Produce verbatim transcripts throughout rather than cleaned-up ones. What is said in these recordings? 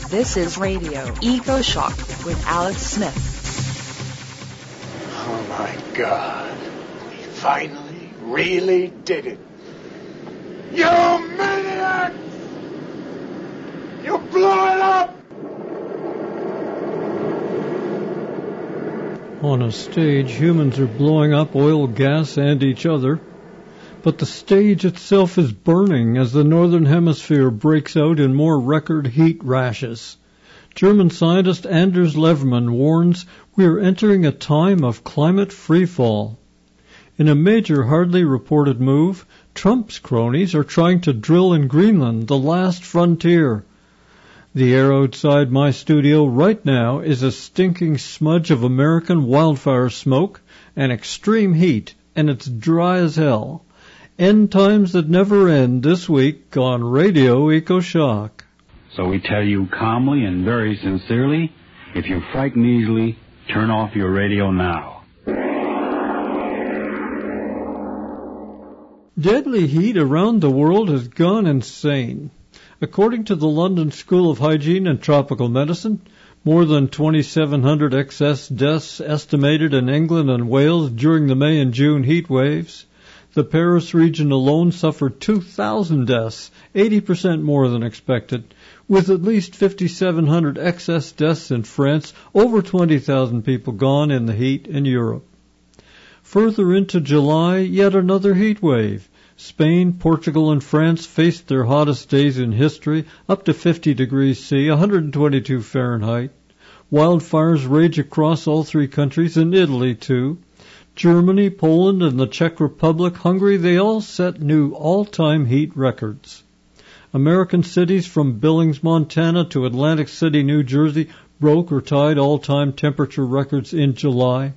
This is Radio Eco Shock with Alex Smith. Oh my God. We finally really did it. You maniacs! You blew it up! On a stage, humans are blowing up oil, gas, and each other. But the stage itself is burning as the northern hemisphere breaks out in more record heat rashes. German scientist Anders Levermann warns we are entering a time of climate freefall. In a major, hardly reported move, Trump's cronies are trying to drill in Greenland, the last frontier. The air outside my studio right now is a stinking smudge of American wildfire smoke and extreme heat, and it's dry as hell. End times that never end this week on Radio Eco Shock. So we tell you calmly and very sincerely, if you're frightened easily, turn off your radio now. Deadly heat around the world has gone insane. According to the London School of Hygiene and Tropical Medicine, more than twenty-seven hundred excess deaths estimated in England and Wales during the May and June heat waves. The Paris region alone suffered two thousand deaths, eighty percent more than expected, with at least fifty-seven hundred excess deaths in France, over twenty thousand people gone in the heat in Europe. Further into July, yet another heat wave. Spain, Portugal, and France faced their hottest days in history, up to fifty degrees C, one hundred twenty-two Fahrenheit. Wildfires rage across all three countries, and Italy too. Germany, Poland, and the Czech Republic, Hungary, they all set new all-time heat records. American cities from Billings, Montana to Atlantic City, New Jersey broke or tied all-time temperature records in July.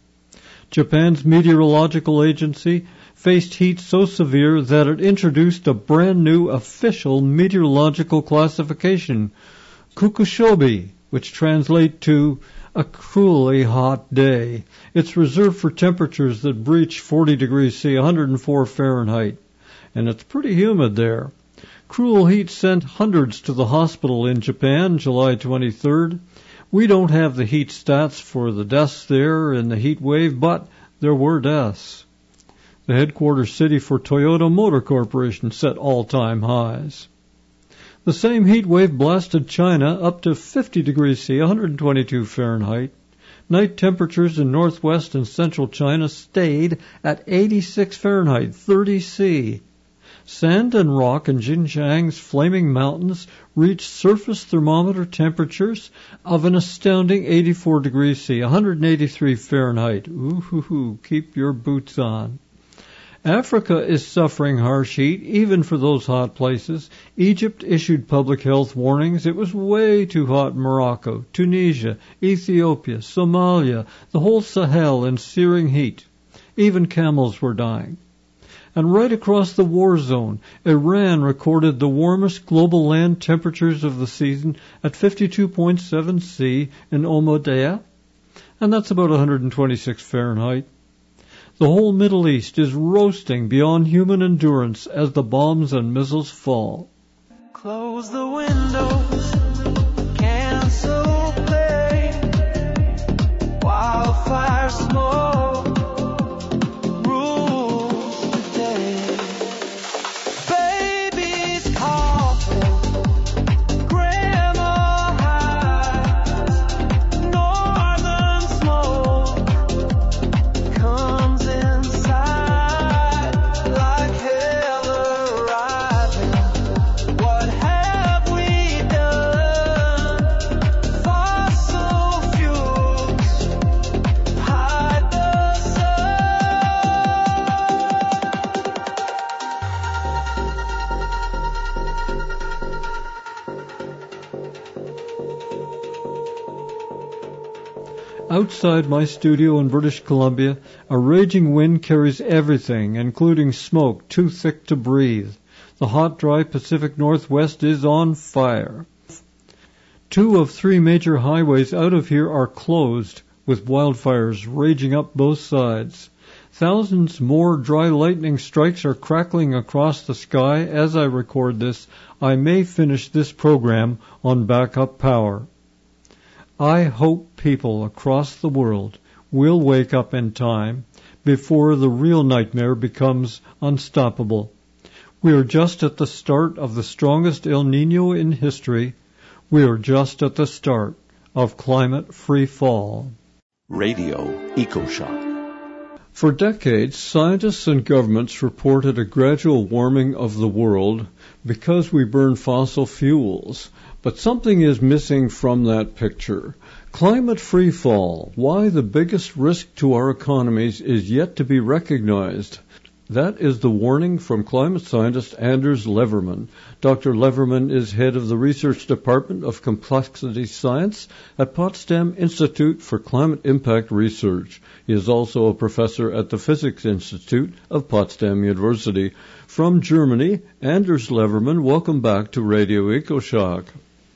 Japan's meteorological agency faced heat so severe that it introduced a brand new official meteorological classification, Kukushobi, which translates to a cruelly hot day. It's reserved for temperatures that breach forty degrees C, one hundred four Fahrenheit, and it's pretty humid there. Cruel heat sent hundreds to the hospital in Japan July twenty-third. We don't have the heat stats for the deaths there in the heat wave, but there were deaths. The headquarters city for Toyota Motor Corporation set all-time highs. The same heat wave blasted China up to fifty degrees C, one hundred twenty-two Fahrenheit. Night temperatures in northwest and central China stayed at eighty-six Fahrenheit, thirty C. Sand and rock in Xinjiang's flaming mountains reached surface thermometer temperatures of an astounding eighty-four degrees C, one hundred eighty-three Fahrenheit. Ooh, hoo, hoo, keep your boots on. Africa is suffering harsh heat, even for those hot places. Egypt issued public health warnings. It was way too hot in Morocco, Tunisia, Ethiopia, Somalia, the whole Sahel in searing heat. Even camels were dying. And right across the war zone, Iran recorded the warmest global land temperatures of the season at fifty-two point seven C in Omodeya, and that's about one hundred twenty-six Fahrenheit. The whole Middle East is roasting beyond human endurance as the bombs and missiles fall. Close the windows, cancel play, wildfire smoke, rules today. Babies coughing, grandma hides, northern smoke comes inside like hell arriving. What have we done? Fossil fuels hide the sun. Outside my studio in British Columbia, a raging wind carries everything, including smoke too thick to breathe. The hot, dry Pacific Northwest is on fire. Two of three major highways out of here are closed, with wildfires raging up both sides. Thousands more dry lightning strikes are crackling across the sky. As I record this, I may finish this program on backup power. I hope people across the world will wake up in time before the real nightmare becomes unstoppable. We are just at the start of the strongest El Nino in history. We are just at the start of climate free fall. Radio EcoShock. For decades, scientists and governments reported a gradual warming of the world because we burn fossil fuels. But something is missing from that picture. Climate free fall, why the biggest risk to our economies is yet to be recognized. That is the warning from climate scientist Anders Leverman. Doctor Leverman is head of the Research Department of Complexity Science at Potsdam Institute for Climate Impact Research. He is also a professor at the Physics Institute of Potsdam University. From Germany, Anders Leverman, welcome back to Radio EcoShock.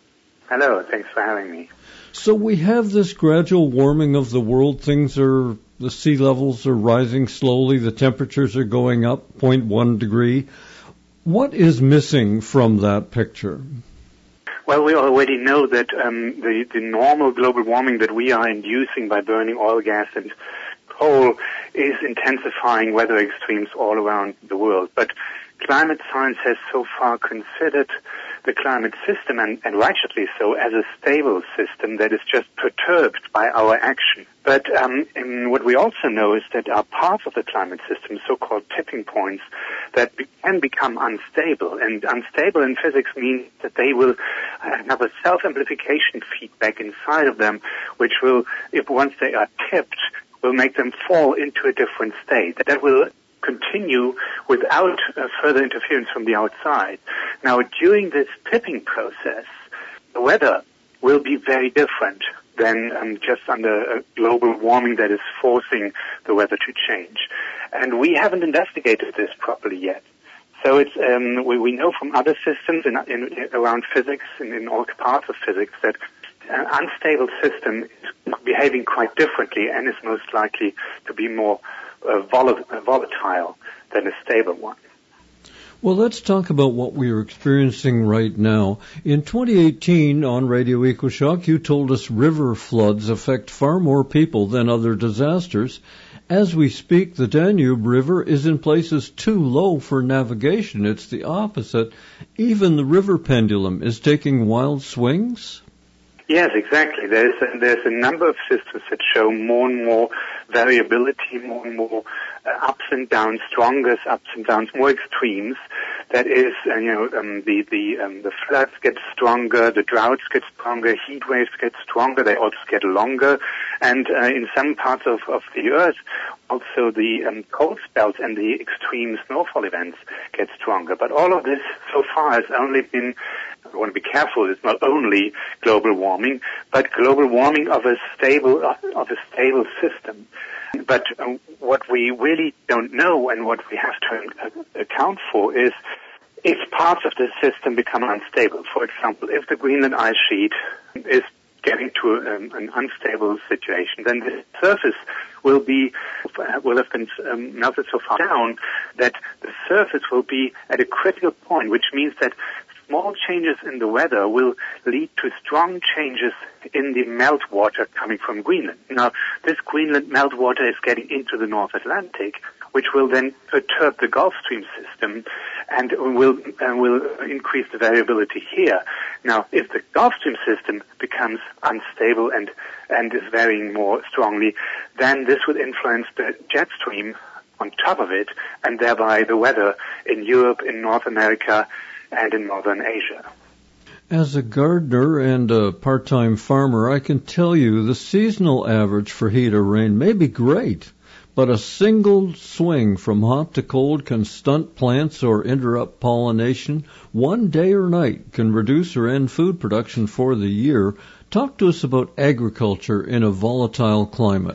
Hello, thanks for having me. So we have this gradual warming of the world. Things are, the sea levels are rising slowly. The temperatures are going up zero point one degree. What is missing from that picture? Well, we already know that um, the, the normal global warming that we are inducing by burning oil, gas, and coal is intensifying weather extremes all around the world. But climate science has so far considered the climate system, and, and rightly so, as a stable system that is just perturbed by our action. But um, and what we also know is that there are parts of the climate system, so-called tipping points, that be, can become unstable. And unstable in physics means that they will have a self-amplification feedback inside of them, which will, if once they are tipped, will make them fall into a different state. That will continue without uh, further interference from the outside. Now, during this tipping process, the weather will be very different than um, just under a global warming that is forcing the weather to change. And we haven't investigated this properly yet. So it's um, we, we know from other systems in, in, in around physics and in all parts of physics that an unstable system is behaving quite differently and is most likely to be more Uh, vol- volatile than a stable one. Well, let's talk about what we are experiencing right now. In twenty eighteen on Radio EcoShock, you told us river floods affect far more people than other disasters. As we speak, the Danube River is in places too low for navigation. It's the opposite. Even the river pendulum is taking wild swings. Yes, exactly. There's a, there's a number of systems that show more and more variability, more and more uh, ups and downs, strongest ups and downs, more extremes. That is, uh, you know, um, the the um, the floods get stronger, the droughts get stronger, heat waves get stronger. They also get longer, and uh, in some parts of of the Earth, also the um, cold spells and the extreme snowfall events get stronger. But all of this so far has only been, I want to be careful, it's not only global warming, but global warming of a stable, of a stable system. But uh, what we really don't know and what we have to uh, account for is if parts of the system become unstable. For example, if the Greenland ice sheet is getting to um, an unstable situation, then the surface will be will have been um, melted so far down that the surface will be at a critical point, which means that small changes in the weather will lead to strong changes in the meltwater coming from Greenland. Now, this Greenland meltwater is getting into the North Atlantic, which will then perturb the Gulf Stream system and will uh, will increase the variability here. Now, if the Gulf Stream system becomes unstable and and is varying more strongly, then this will influence the jet stream on top of it, and thereby the weather in Europe, in North America, and in Northern Asia. As a gardener and a part-time farmer, I can tell you the seasonal average for heat or rain may be great, but a single swing from hot to cold can stunt plants or interrupt pollination. One day or night can reduce or end food production for the year. Talk to us about agriculture in a volatile climate.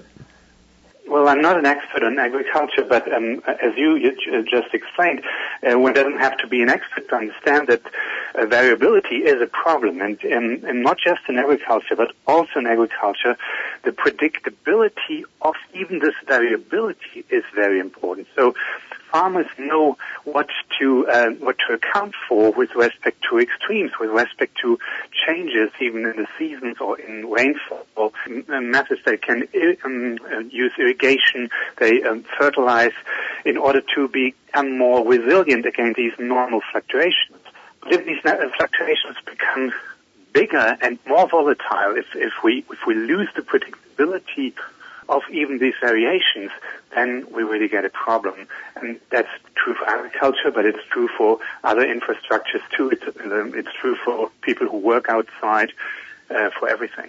Well, I'm not an expert on agriculture, but um, as you, you just explained, uh, one doesn't have to be an expert to understand that uh, variability is a problem, and, and, and not just in agriculture, but also in agriculture, the predictability of even this variability is very important. So farmers know what to uh, what to account for with respect to extremes, with respect to changes even in the seasons or in rainfall, or methods they can um, use irrigation, they um, fertilize in order to become more resilient against these normal fluctuations. But if these fluctuations become bigger and more volatile, if, if we if we lose the predictability of even these variations, then we really get a problem. And that's true for agriculture, but it's true for other infrastructures too. It's, it's true for people who work outside, uh, for everything.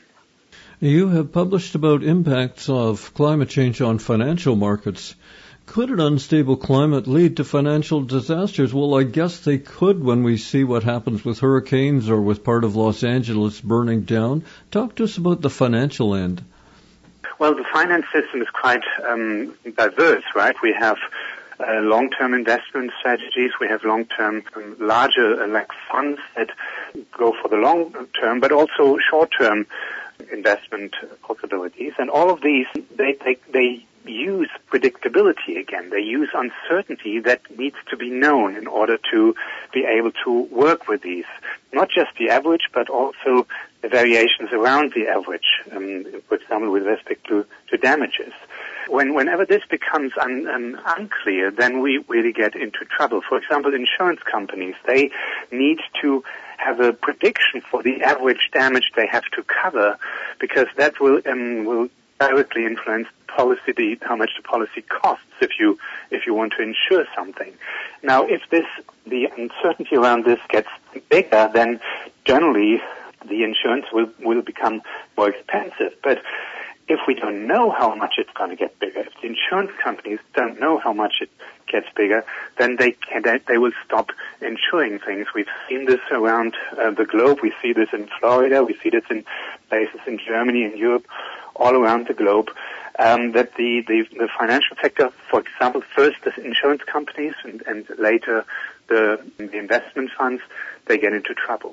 You have published about impacts of climate change on financial markets. Could an unstable climate lead to financial disasters? Well, I guess they could when we see what happens with hurricanes or with part of Los Angeles burning down. Talk to us about the financial end. Well, the finance system is quite um, diverse, right? We have uh, long-term investment strategies. We have long-term, um, larger uh, like funds that go for the long term, but also short-term investment possibilities. And all of these, they, they, they use predictability again. They use uncertainty that needs to be known in order to be able to work with these. Not just the average, but also the variations around the average, um, for example, with respect to, to damages. When, whenever this becomes un, um, unclear, then we really get into trouble. For example, insurance companies, they need to have a prediction for the average damage they have to cover, because that will um, will directly influence policy, the, how much the policy costs if you if you want to insure something. Now, if this the uncertainty around this gets bigger, then generally the insurance will will become more expensive. But if we don't know how much it's going to get bigger, if the insurance companies don't know how much it gets bigger, then they can, they will stop insuring things. We've seen this around uh, the globe. We see this in Florida. We see this in places in Germany and Europe, all around the globe. Um, that the, the the financial sector, for example, first the insurance companies and, and later the, the investment funds, they get into trouble.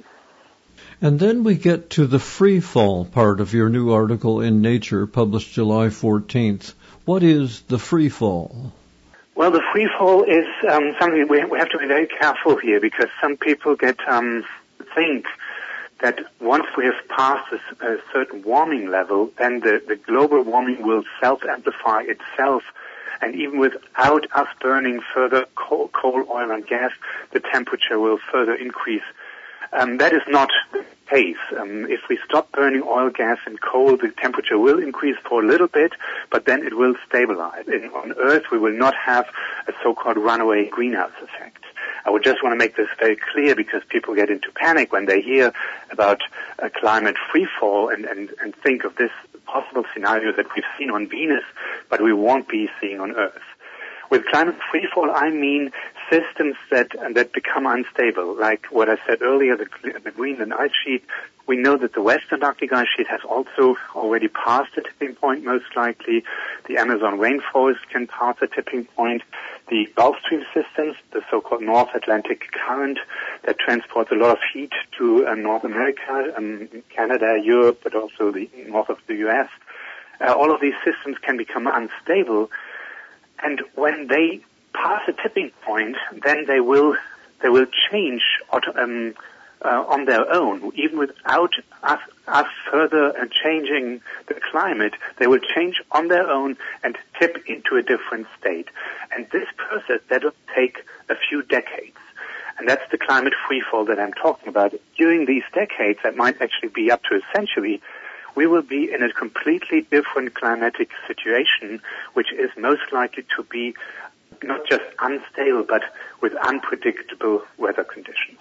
And then we get to the free fall part of your new article in Nature, published July fourteenth. What is the free fall? Well, the free fall is um, something we, we have to be very careful here, because some people get um, think that once we have passed a, a certain warming level, then the, the global warming will self-amplify itself, and even without us burning further coal, coal, oil, and gas, the temperature will further increase. Um, that is not the case. Um, if we stop burning oil, gas, and coal, the temperature will increase for a little bit, but then it will stabilize. In, on Earth, we will not have a so-called runaway greenhouse effect. I would just want to make this very clear, because people get into panic when they hear about a climate freefall and, and, and think of this possible scenario that we've seen on Venus, but we won't be seeing on Earth. With climate freefall, I mean systems that that become unstable, like what I said earlier, the, the Greenland ice sheet. We know that the Western Arctic ice sheet has also already passed the tipping point, most likely. The Amazon rainforest can pass the tipping point. The Gulf Stream systems, the so-called North Atlantic current that transports a lot of heat to uh, North America, um, Canada, Europe, but also the north of the U S. Uh, all of these systems can become unstable. And when they pass a tipping point, then they will they will change um, uh, on their own, even without us, us further uh, changing the climate. They will change on their own and tip into a different state. And this process, that will take a few decades. And that's the climate freefall that I'm talking about. During these decades, that might actually be up to a century, we will be in a completely different climatic situation, which is most likely to be not just unstable, but with unpredictable weather conditions.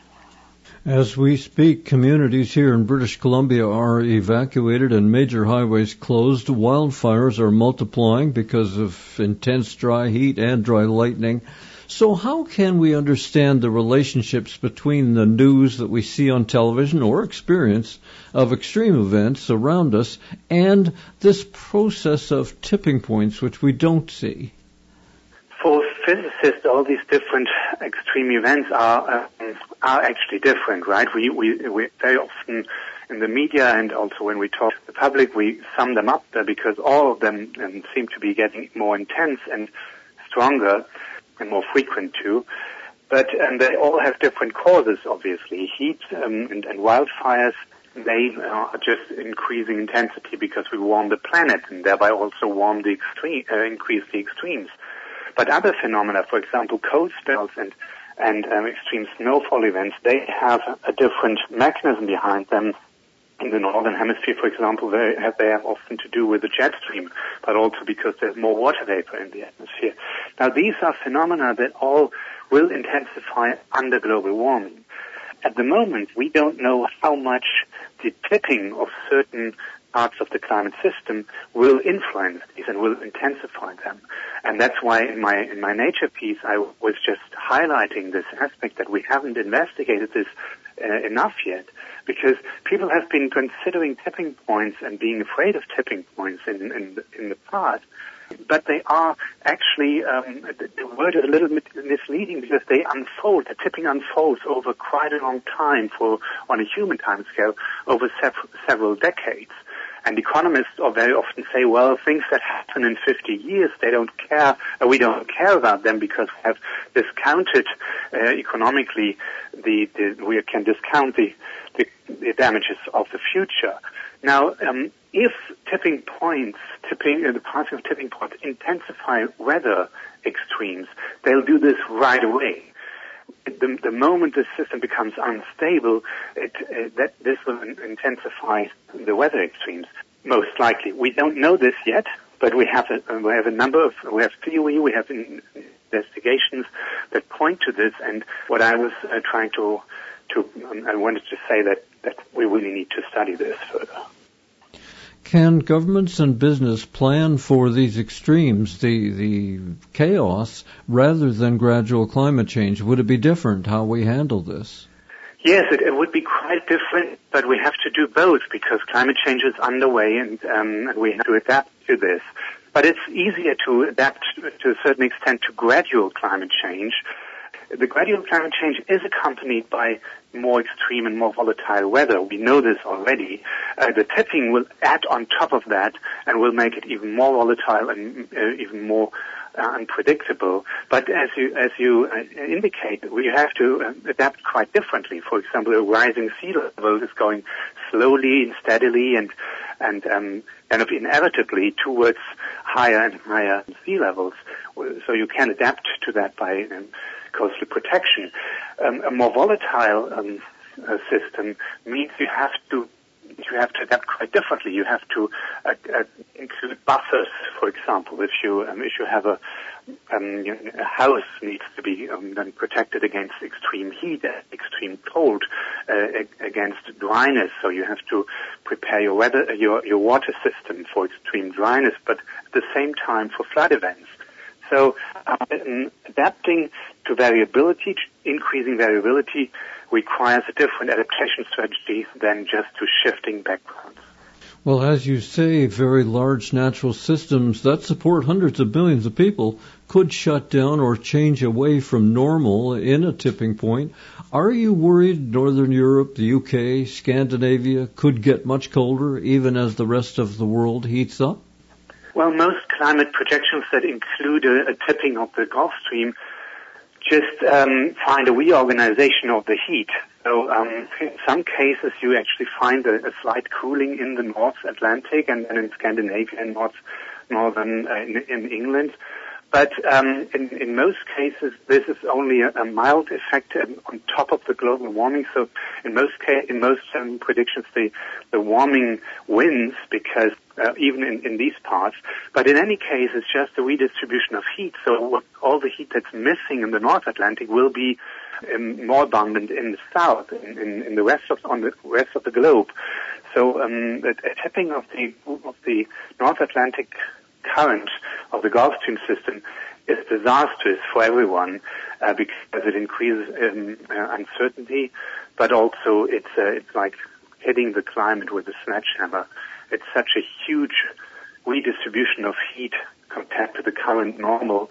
As we speak, communities here in British Columbia are evacuated and major highways closed. Wildfires are multiplying because of intense dry heat and dry lightning. So how can we understand the relationships between the news that we see on television or experience of extreme events around us and this process of tipping points, which we don't see? For physicists, all these different extreme events are um, are actually different, right? We, we we very often in the media and also when we talk to the public, we sum them up there because all of them um, seem to be getting more intense and stronger and more frequent too. But um, they all have different causes, obviously. Heat um, and, and wildfires, they are just increasing intensity because we warm the planet and thereby also warm the extreme, uh, increase the extremes. But other phenomena, for example, cold spells and and um, extreme snowfall events, they have a different mechanism behind them. In the northern hemisphere, for example, they have, they have often to do with the jet stream, but also because there's more water vapor in the atmosphere. Now, these are phenomena that all will intensify under global warming. At the moment, we don't know how much the tipping of certain parts of the climate system will influence these and will intensify them. And that's why in my in my nature piece I was just highlighting this aspect that we haven't investigated this uh, enough yet, because people have been considering tipping points and being afraid of tipping points in in, in the past. But they are actually, um, the, the word is a little bit misleading because they unfold, the tipping unfolds over quite a long time for, on a human time scale, over sev- several decades. And economists are very often say, well, things that happen in fifty years, they don't care, uh, we don't care about them because we have discounted uh, economically, the, the, we can discount the, the, the damages of the future. Now, um, if tipping points, tipping, uh, the passing of tipping points intensify weather extremes, they'll do this right away. The, the moment the system becomes unstable, it, uh, that this will intensify the weather extremes, most likely. We don't know this yet, but we have a, we have a number of, we have theory, we have in, investigations that point to this, and what I was uh, trying to, to um, I wanted to say that, that we really need to study this further. Can governments and business plan for these extremes, the the chaos, rather than gradual climate change? Would it be different how we handle this? Yes, it, it would be quite different, but we have to do both because climate change is underway and, um, and we have to adapt to this. But it's easier to adapt to a certain extent to gradual climate change. The gradual climate change is accompanied by more extreme and more volatile weather. We know this already. Uh, the tipping will add on top of that and will make it even more volatile and uh, even more uh, unpredictable. But as you as you uh, indicate, we have to uh, adapt quite differently. For example, a rising sea level is going slowly and steadily and and um, kind of inevitably towards higher and higher sea levels. So you can adapt to that by um, coastal protection. Um, a more volatile um, uh, system means you have to you have to adapt quite differently. You have to uh, uh, include buffers, for example. If you um, if you have a um, a house needs to be um, then protected against extreme heat, extreme cold, uh, against dryness. So you have to prepare your weather your your water system for extreme dryness, but at the same time for flood events. So um, adapting to variability, increasing variability, requires a different adaptation strategy than just to shifting backgrounds. Well, as you say, very large natural systems that support hundreds of millions of people could shut down or change away from normal in a tipping point. Are you worried Northern Europe, the U K, Scandinavia could get much colder even as the rest of the world heats up? Well, most climate projections that include a, a tipping of the Gulf Stream just um, find a reorganization of the heat. So um, in some cases you actually find a, a slight cooling in the North Atlantic and then in Scandinavia and North, northern uh, in, in England. But um, in, in most cases, this is only a, a mild effect on top of the global warming. So in most ca- in most um, predictions, the, the warming wins because uh, even in, in these parts. But in any case, it's just a redistribution of heat. So what, all the heat that's missing in the North Atlantic will be um, more abundant in the south, in, in, in the rest of on the rest of the globe. So um, a, a tipping of the of the North Atlantic current of the Gulf Stream system is disastrous for everyone uh, because it increases um, uh, uncertainty, but also it's uh, it's like hitting the climate with a sledgehammer. It's such a huge redistribution of heat compared to the current normal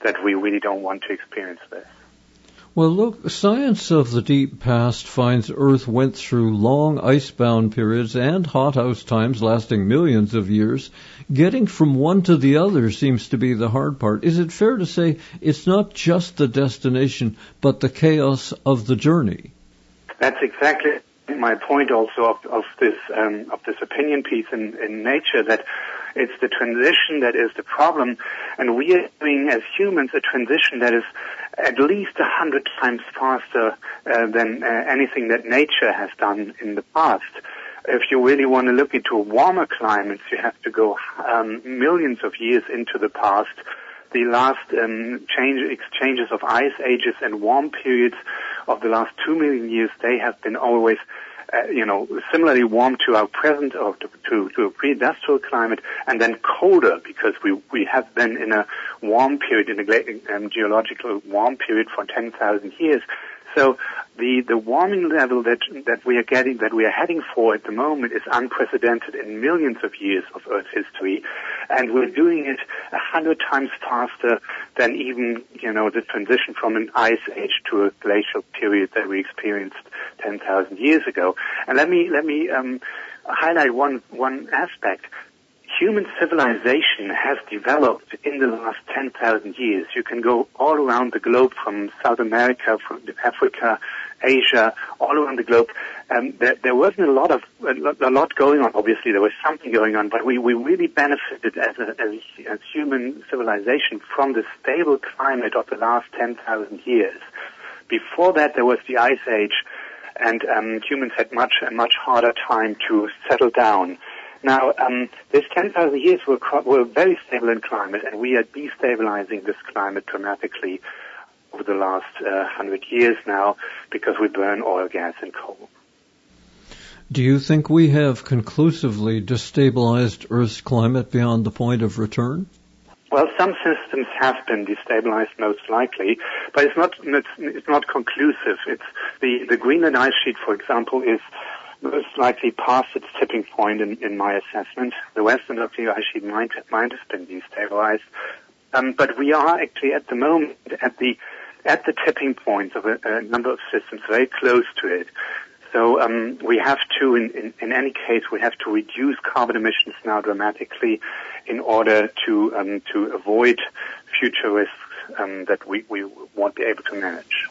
that we really don't want to experience this. Well, look, science of the deep past finds Earth went through long icebound periods and hothouse times lasting millions of years. Getting from one to the other seems to be the hard part. Is it fair to say it's not just the destination, but the chaos of the journey? That's exactly my point also of, of this um, of this opinion piece in, in Nature, that it's the transition that is the problem, and we are doing as humans a transition that is at least a hundred times faster uh, than uh, anything that nature has done in the past. If you really want to look into warmer climates, you have to go um, millions of years into the past. The last um, change, exchanges of ice ages and warm periods of the last two million years, they have been always Uh, you know, similarly warm to our present or to, to, to a pre-industrial climate, and then colder because we, we have been in a warm period, in a um, geological warm period for ten thousand years. So the, the warming level that, that we are getting, that we are heading for at the moment is unprecedented in millions of years of Earth's history. And we're doing it a hundred times faster than even, you know, the transition from an ice age to a glacial period that we experienced ten thousand years ago. And let me, let me, um, highlight one, one aspect. Human civilization has developed in the last ten thousand years. You can go all around the globe, from South America, from Africa, Asia, all around the globe. Um, there, there wasn't a lot of a lot going on. Obviously, there was something going on, but we, we really benefited as a as, as human civilization from the stable climate of the last ten thousand years. Before that, there was the Ice Age, and um, humans had much a much harder time to settle down. Now, um, this ten thousand years were, were very stable in climate, and we are destabilizing this climate dramatically over the last uh, one hundred years now because we burn oil, gas, and coal. Do you think we have conclusively destabilized Earth's climate beyond the point of return? Well, some systems have been destabilized, most likely, but it's not it's, it's not conclusive. It's the, the Greenland ice sheet, for example, is most likely past its tipping point in, in my assessment. The western Arctic ice sheet might, might have been destabilized. Um, but we are actually at the moment at the at the tipping point of a, a number of systems, very close to it. So um, we have to, in, in, in any case, we have to reduce carbon emissions now dramatically in order to um, to avoid future risks um, that we, we won't be able to manage.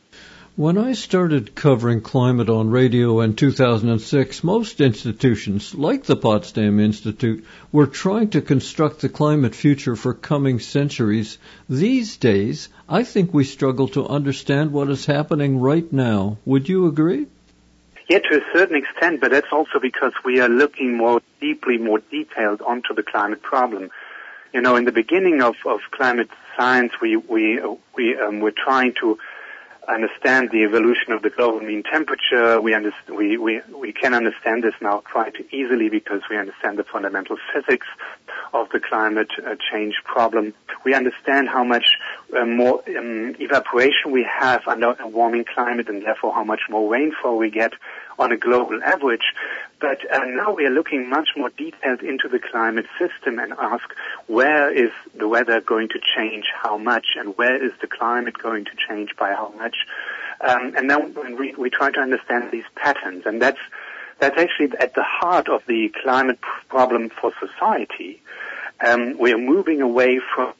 When I started covering climate on radio in two thousand six, most institutions, like the Potsdam Institute, were trying to construct the climate future for coming centuries. These days, I think we struggle to understand what is happening right now. Would you agree? Yeah, to a certain extent, but that's also because we are looking more deeply, more detailed onto the climate problem. You know, in the beginning of, of climate science, we we we um, were trying to understand the evolution of the global mean temperature. We, understand, we, we, we can understand this now quite easily because we understand the fundamental physics of the climate uh, change problem. We understand how much uh, more um, evaporation we have under a warming climate, and therefore how much more rainfall we get on a global average. But uh, now we are looking much more detailed into the climate system and ask, where is the weather going to change how much, and where is the climate going to change by how much? Um, and then we, we try to understand these patterns, and that's that's actually at the heart of the climate problem for society. Um, we are moving away from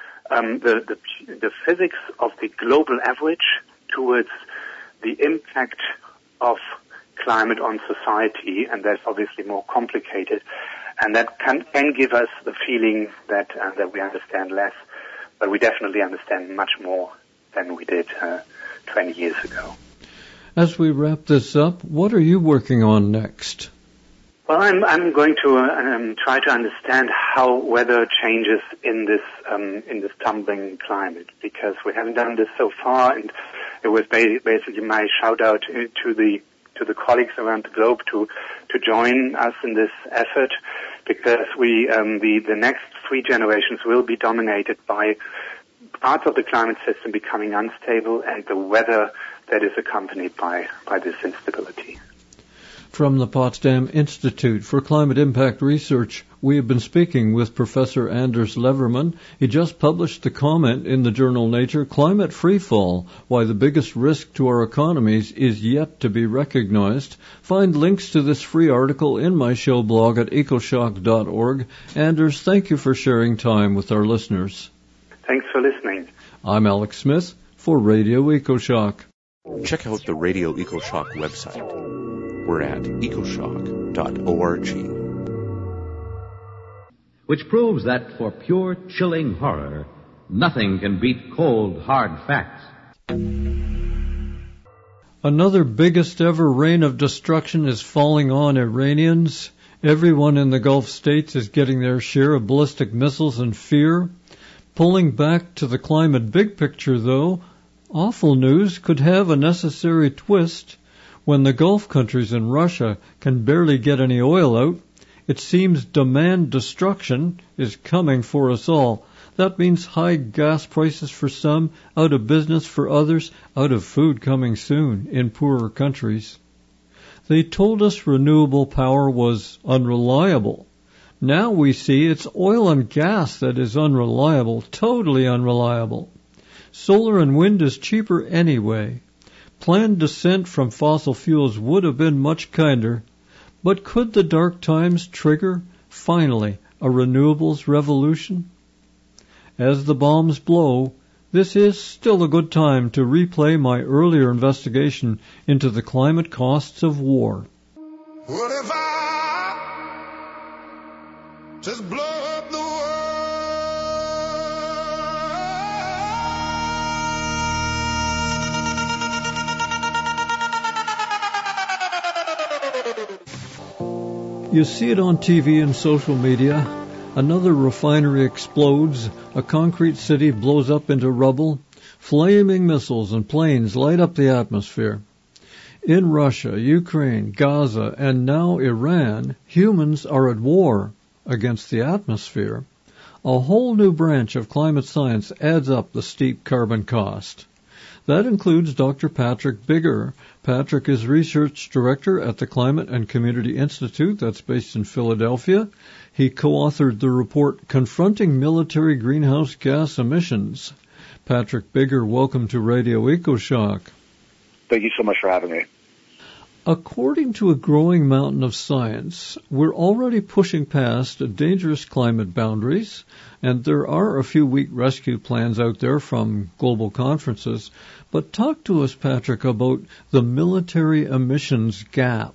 um, the, the the physics of the global average towards the impact of climate on society, and that's obviously more complicated, and that can, can give us the feeling that uh, that we understand less, but we definitely understand much more than we did uh, twenty years ago. As we wrap this up, what are you working on next? Well, I'm I'm going to uh, um, try to understand how weather changes in this um, in this tumbling climate, because we haven't done this so far, and it was basically my shout out to the to the colleagues around the globe to to join us in this effort, because we um, the the next three generations will be dominated by parts of the climate system becoming unstable and the weather that is accompanied by by this instability. From the Potsdam Institute for Climate Impact Research, we have been speaking with Professor Anders Leverman. He just published the comment in the journal Nature, Climate Freefall, Why the Biggest Risk to Our Economies is Yet to be Recognized. Find links to this free article in my show blog at ecoshock dot org. Anders, thank you for sharing time with our listeners. Thanks for listening. I'm Alex Smith for Radio EcoShock. Check out the Radio EcoShock website. We're at ecoshock dot org. Which proves that for pure chilling horror, nothing can beat cold, hard facts. Another biggest ever rain of destruction is falling on Iranians. Everyone in the Gulf states is getting their share of ballistic missiles and fear. Pulling back to the climate big picture, though, awful news could have a necessary twist. When the Gulf countries and Russia can barely get any oil out, it seems demand destruction is coming for us all. That means high gas prices for some, out of business for others, out of food coming soon in poorer countries. They told us renewable power was unreliable. Now we see it's oil and gas that is unreliable, totally unreliable. Solar and wind is cheaper anyway. Planned descent from fossil fuels would have been much kinder. But could the dark times trigger, finally, a renewables revolution? As the bombs blow, this is still a good time to replay my earlier investigation into the climate costs of war. What if I just blow up the world? You see it on T V and social media. Another refinery explodes, a concrete city blows up into rubble, flaming missiles and planes light up the atmosphere. In Russia, Ukraine, Gaza, and now Iran, humans are at war against the atmosphere. A whole new branch of climate science adds up the steep carbon cost. That includes Doctor Patrick Bigger. Patrick is Research Director at the Climate and Community Institute that's based in Philadelphia. He co-authored the report Confronting Military Greenhouse Gas Emissions. Patrick Bigger, welcome to Radio EcoShock. Thank you so much for having me. According to a growing mountain of science, we're already pushing past dangerous climate boundaries, and there are a few weak rescue plans out there from global conferences. But talk to us, Patrick, about the military emissions gap.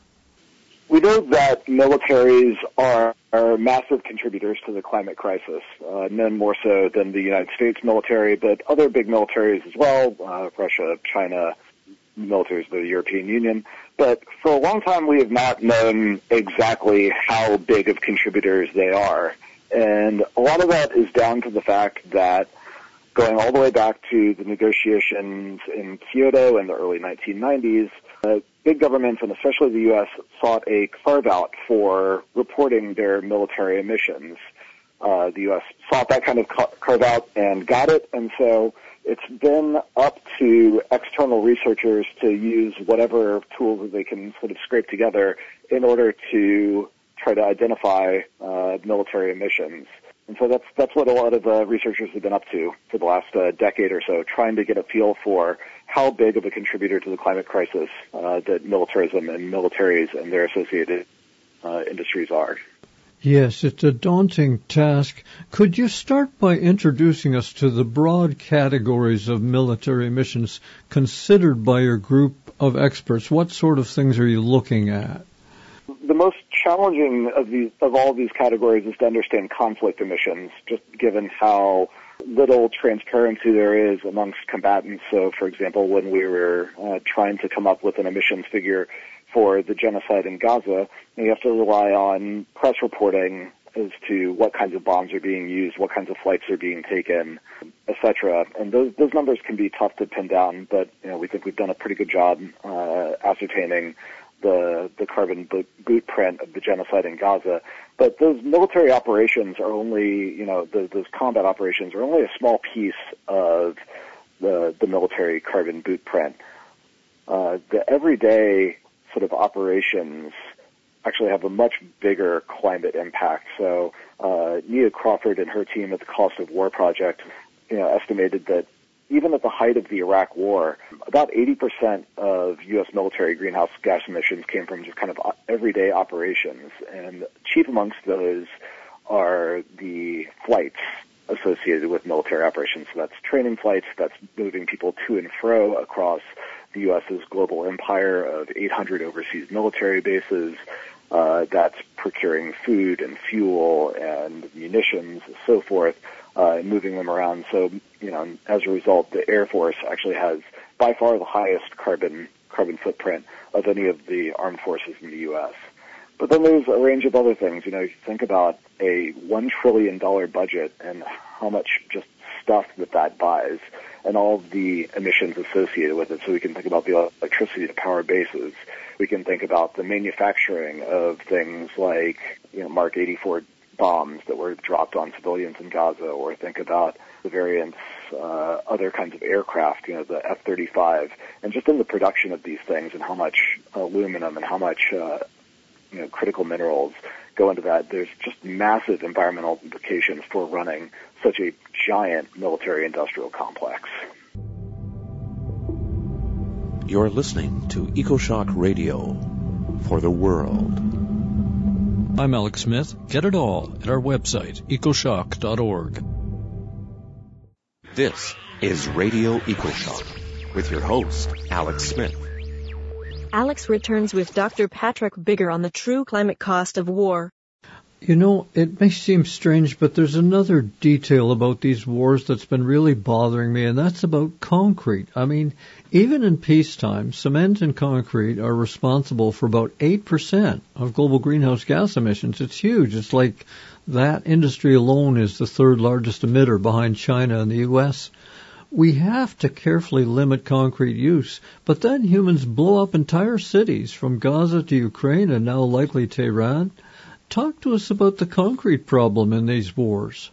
We know that militaries are, are massive contributors to the climate crisis, uh, none more so than the United States military, but other big militaries as well, uh, Russia, China, militaries of the European Union. But for a long time, we have not known exactly how big of contributors they are. And a lot of that is down to the fact that going all the way back to the negotiations in Kyoto in the early nineteen nineties, uh, big governments, and especially the U S, sought a carve-out for reporting their military emissions. Uh, the U S sought that kind of carve-out and got it, and so it's been up to external researchers to use whatever tools that they can sort of scrape together in order to try to identify uh, military emissions. And so that's that's what a lot of uh, researchers have been up to for the last uh, decade or so, trying to get a feel for how big of a contributor to the climate crisis uh, that militarism and militaries and their associated uh, industries are. Yes, it's a daunting task. Could you start by introducing us to the broad categories of military emissions considered by your group of experts? What sort of things are you looking at? The most challenging of these, of all of these categories is to understand conflict emissions, just given how little transparency there is amongst combatants. So, for example, when we were uh, trying to come up with an emissions figure for the genocide in Gaza, you have to rely on press reporting as to what kinds of bombs are being used, what kinds of flights are being taken, et cetera. And those those numbers can be tough to pin down, but you know we think we've done a pretty good job uh, ascertaining the the carbon boot print of the genocide in Gaza. But those military operations are only, you know, the, those combat operations are only a small piece of the the military carbon boot print. Uh, the everyday sort of operations actually have a much bigger climate impact. So uh, Nia Crawford and her team at the Cost of War Project, you know, estimated that even at the height of the Iraq War, about eighty percent of U S military greenhouse gas emissions came from just kind of everyday operations. And chief amongst those are the flights associated with military operations. So that's training flights, that's moving people to and fro across the U S's global empire of eight hundred overseas military bases. Uh, that's procuring food and fuel and munitions and so forth, uh, and moving them around. So, you know, as a result, the Air Force actually has by far the highest carbon carbon footprint of any of the armed forces in the U S. But then there's a range of other things. You know, you think about a one trillion dollars budget and how much just stuff that that buys and all of the emissions associated with it. So we can think about the electricity to power bases. We can think about the manufacturing of things like, you know, Mark eighty-four bombs that were dropped on civilians in Gaza, or think about the variants, uh, other kinds of aircraft, you know, the F thirty-five, and just in the production of these things and how much aluminum and how much, uh, you know, critical minerals go into that. There's just massive environmental implications for running such a giant military-industrial complex. You're listening to EcoShock Radio for the world. I'm Alex Smith. Get it all at our website, ecoshock dot org. This is Radio EcoShock with your host, Alex Smith. Alex returns with Doctor Patrick Bigger on the true climate cost of war. You know, it may seem strange, but there's another detail about these wars that's been really bothering me, and that's about concrete. I mean, even in peacetime, cement and concrete are responsible for about eight percent of global greenhouse gas emissions. It's huge. It's like that industry alone is the third largest emitter behind China and the U S. We have to carefully limit concrete use, but then humans blow up entire cities from Gaza to Ukraine and now likely Tehran. Talk to us about the concrete problem in these wars.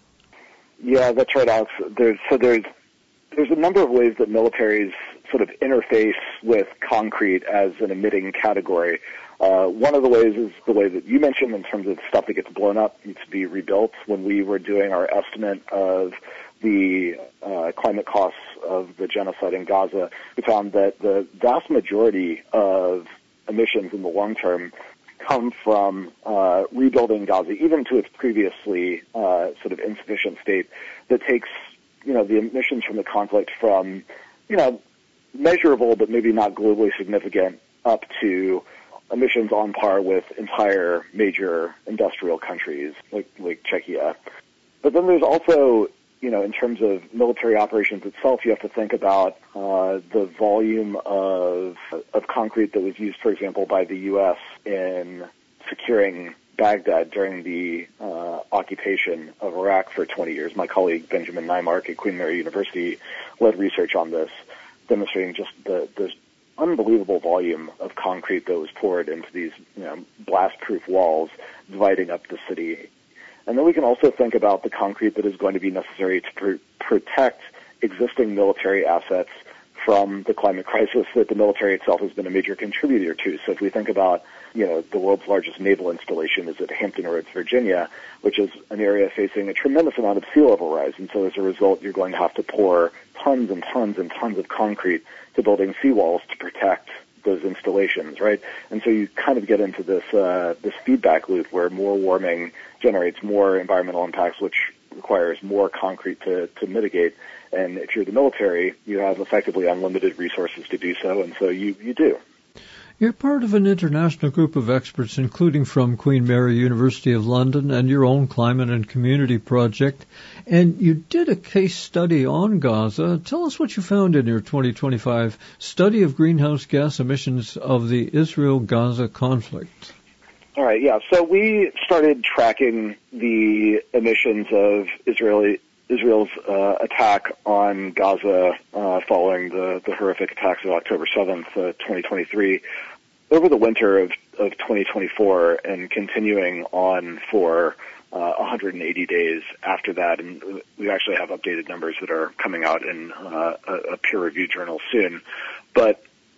Yeah, that's right, Alex. There's, so there's there's a number of ways that militaries sort of interface with concrete as an emitting category. Uh, one of the ways is the way that you mentioned in terms of stuff that gets blown up needs to be rebuilt. When we were doing our estimate of the uh, climate costs of the genocide in Gaza, we found that the vast majority of emissions in the long term come from uh, rebuilding Gaza, even to its previously uh, sort of insufficient state, that takes, you know, the emissions from the conflict from, you know, measurable but maybe not globally significant up to emissions on par with entire major industrial countries like, like Czechia. But then there's also, you know, in terms of military operations itself, you have to think about uh, the volume of of concrete that was used, for example, by the U S in securing Baghdad during the uh, occupation of Iraq for twenty years. My colleague Benjamin Nymark at Queen Mary University led research on this, demonstrating just the, the unbelievable volume of concrete that was poured into these, you know, blast-proof walls dividing up the city. And then we can also think about the concrete that is going to be necessary to pr- protect existing military assets from the climate crisis that the military itself has been a major contributor to. So if we think about, you know, the world's largest naval installation is at Hampton Roads, Virginia, which is an area facing a tremendous amount of sea level rise. And so as a result, you're going to have to pour tons and tons and tons of concrete to building seawalls to protect those installations, right? And so you kind of get into this uh, this feedback loop where more warming generates more environmental impacts, which requires more concrete to, to mitigate. And if you're the military, you have effectively unlimited resources to do so, and so you, you do. You're part of an international group of experts, including from Queen Mary University of London and your own Climate and Community Project. And you did a case study on Gaza. Tell us what you found in your twenty twenty-five study of greenhouse gas emissions of the Israel-Gaza conflict. All right, yeah. So we started tracking the emissions of Israeli Israel's uh, attack on Gaza uh, following the, the horrific attacks of October seventh, uh, twenty twenty-three, over the winter of, of twenty twenty-four and continuing on for uh, one hundred eighty days after that. And we actually have updated numbers that are coming out in uh, a, a peer-reviewed journal soon. But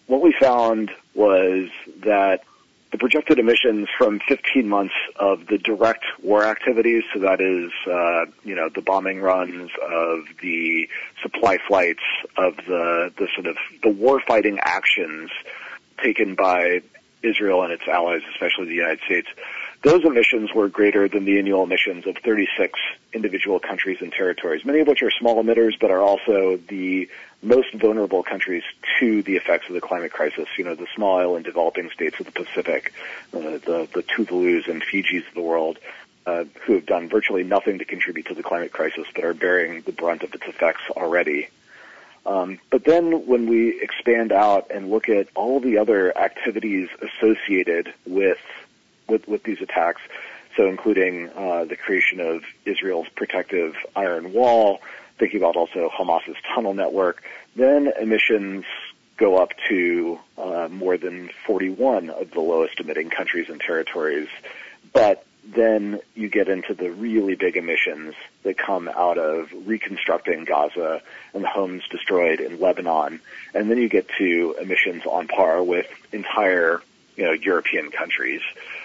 what we found was that the projected emissions from fifteen months of the direct war activities, so that is, uh, you know, the bombing runs, of the supply flights, of the, the sort of the war-fighting actions taken by Israel and its allies, especially the United States, those emissions were greater than the annual emissions of thirty-six individual countries and territories, many of which are small emitters, but are also the most vulnerable countries to the effects of the climate crisis. You know, the small island developing states of the Pacific, uh, the, the Tuvalus and Fijis of the world, uh, who have done virtually nothing to contribute to the climate crisis, but are bearing the brunt of its effects already. Um, but then when we expand out and look at all the other activities associated with with, with these attacks, so including uh, the creation of Israel's protective iron wall, thinking about also Hamas's tunnel network, then emissions go up to uh, more than forty-one of the lowest emitting countries and territories. But then you get into the really big emissions that come out of reconstructing Gaza and the homes destroyed in Lebanon. And then you get to emissions on par with entire, you know, European countries.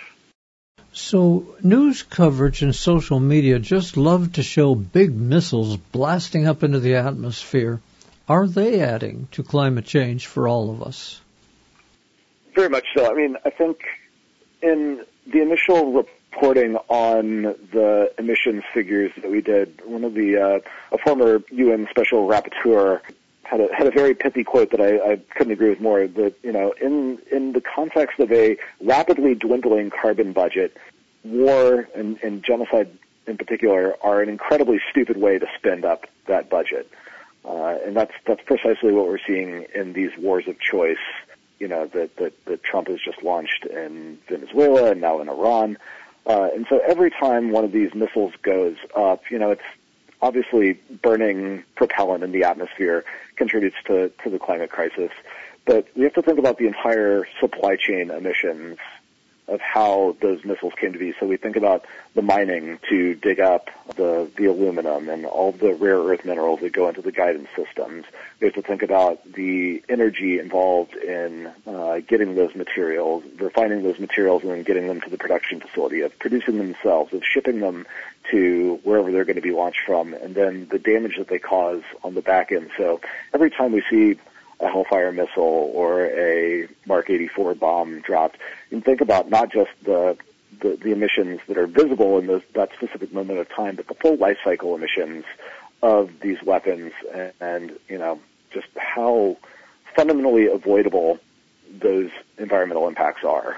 So news coverage and social media just love to show big missiles blasting up into the atmosphere. Are they adding to climate change for all of us? Very much so. I mean, I think in the initial reporting on the emissions figures that we did, one of the, uh, a former U N special rapporteur had a, had a very pithy quote that I, I couldn't agree with more, that, you know, in, in the context of a rapidly dwindling carbon budget, war and, and genocide in particular are an incredibly stupid way to spend up that budget. Uh, and that's, that's precisely what we're seeing in these wars of choice, you know, that, that, that Trump has just launched in Venezuela and now in Iran. Uh, and so every time one of these missiles goes up, you know, it's obviously burning propellant in the atmosphere contributes to, to the climate crisis. But we have to think about the entire supply chain emissions of how those missiles came to be. So we think about the mining to dig up the, the aluminum and all the rare earth minerals that go into the guidance systems. We have to think about the energy involved in uh, getting those materials, refining those materials, and then getting them to the production facility, of producing them themselves, of shipping them to wherever they're going to be launched from, and then the damage that they cause on the back end. So every time we see a Hellfire missile or a Mark eighty-four bomb dropped, and think about not just the, the, the emissions that are visible in those, that specific moment of time, but the full life cycle emissions of these weapons, and, and you know, just how fundamentally avoidable those environmental impacts are.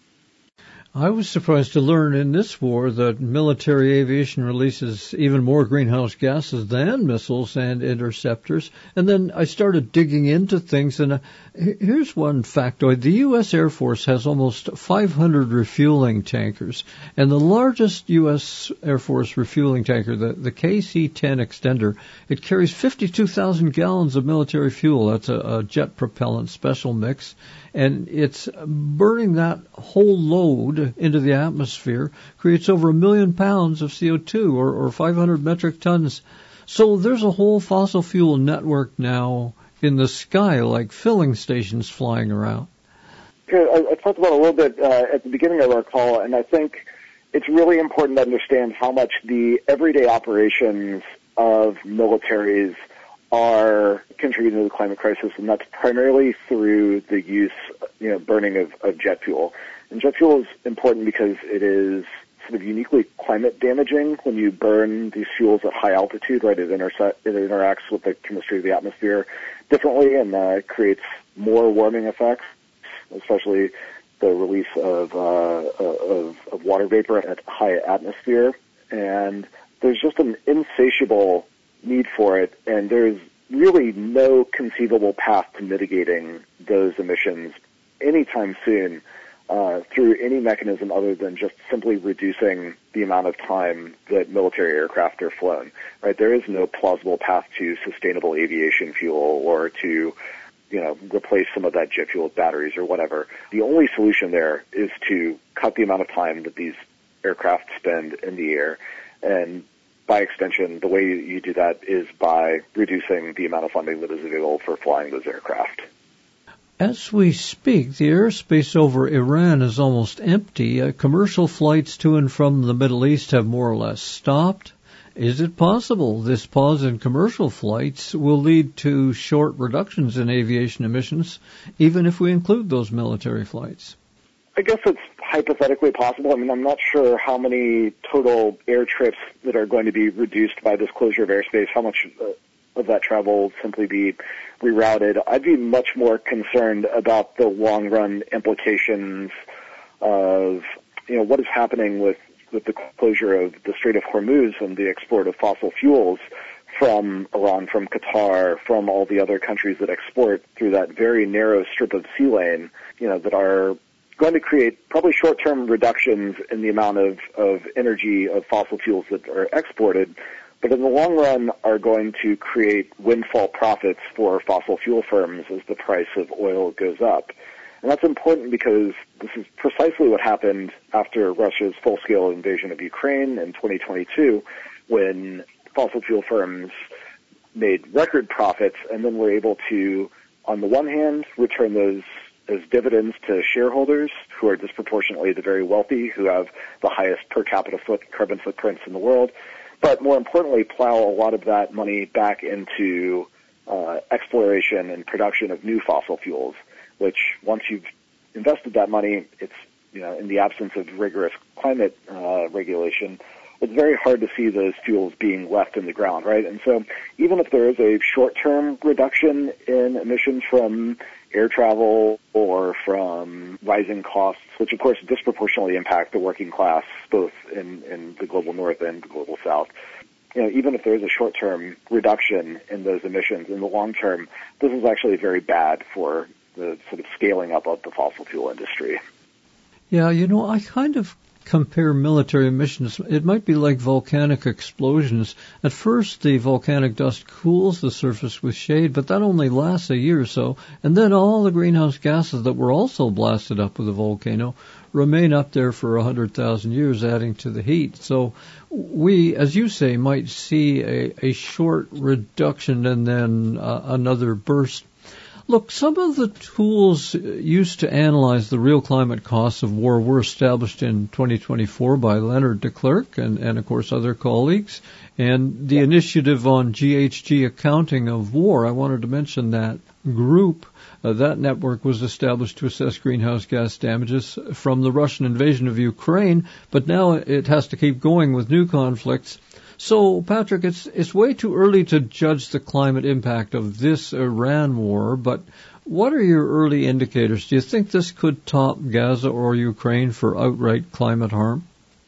I was surprised to learn in this war that military aviation releases even more greenhouse gases than missiles and interceptors. And then I started digging into things, and uh, here's one factoid. The U S Air Force has almost five hundred refueling tankers, and the largest U S Air Force refueling tanker, the, the K C ten Extender, it carries fifty-two thousand gallons of military fuel. That's a, a jet propellant special mix, and it's burning that whole load into the atmosphere, creates over a million pounds of C O two, or, or five hundred metric tons. So there's a whole fossil fuel network now in the sky, like filling stations flying around. I, I talked about it a little bit uh, at the beginning of our call, and I think it's really important to understand how much the everyday operations of militaries are contributing to the climate crisis, and that's primarily through the use, you know, burning of, of jet fuel. And jet fuel is important because it is sort of uniquely climate damaging when you burn these fuels at high altitude, right? It, interse- it interacts with the chemistry of the atmosphere differently and uh, creates more warming effects, especially the release of, uh, of, of water vapor at high atmosphere. And there's just an insatiable need for it, and there's really no conceivable path to mitigating those emissions anytime soon uh, through any mechanism other than just simply reducing the amount of time that military aircraft are flown. Right? There is no plausible path to sustainable aviation fuel or to, you know, replace some of that jet fuel with batteries or whatever. The only solution there is to cut the amount of time that these aircraft spend in the air, and by extension, the way you do that is by reducing the amount of funding that is available for flying those aircraft. As we speak, the airspace over Iran is almost empty. Uh, commercial flights to and from the Middle East have more or less stopped. Is it possible this pause in commercial flights will lead to short reductions in aviation emissions, even if we include those military flights? I guess it's hypothetically possible. I mean, I'm not sure how many total air trips that are going to be reduced by this closure of airspace, how much uh, of that travel will simply be rerouted. I'd be much more concerned about the long-run implications of, you know, what is happening with, with the closure of the Strait of Hormuz and the export of fossil fuels from Iran, from Qatar, from all the other countries that export through that very narrow strip of sea lane, you know, that are going to create probably short-term reductions in the amount of, of energy of fossil fuels that are exported, but in the long run are going to create windfall profits for fossil fuel firms as the price of oil goes up. And that's important because this is precisely what happened after Russia's full-scale invasion of Ukraine in twenty twenty-two, when fossil fuel firms made record profits and then were able to, on the one hand, return those as dividends to shareholders who are disproportionately the very wealthy, who have the highest per capita foot, carbon footprints in the world, but more importantly, plow a lot of that money back into uh, exploration and production of new fossil fuels, which once you've invested that money, it's, you know, in the absence of rigorous climate uh, regulation, it's very hard to see those fuels being left in the ground, right? And so even if there is a short-term reduction in emissions from air travel or from rising costs, which of course disproportionately impact the working class, both in, in the global north and the global south, you know, even if there is a short-term reduction in those emissions, in the long term, this is actually very bad for the sort of scaling up of the fossil fuel industry. Yeah, you know, I kind of compare military emissions. It might be like volcanic explosions. At first, the volcanic dust cools the surface with shade, but that only lasts a year or so, and then all the greenhouse gases that were also blasted up with the volcano remain up there for one hundred thousand years, adding to the heat. So we, as you say, might see a, a short reduction and then uh, another burst. Look, some of the tools used to analyze the real climate costs of war were established in twenty twenty-four by Leonard de Klerk and, and of course, other colleagues. And the initiative on G H G accounting of war, I wanted to mention that group. Uh, that network was established to assess greenhouse gas damages from the Russian invasion of Ukraine, but now it has to keep going with new conflicts. So, Patrick, it's it's way too early to judge the climate impact of this Iran war, but what are your early indicators? Do you think this could top Gaza or Ukraine for outright climate harm?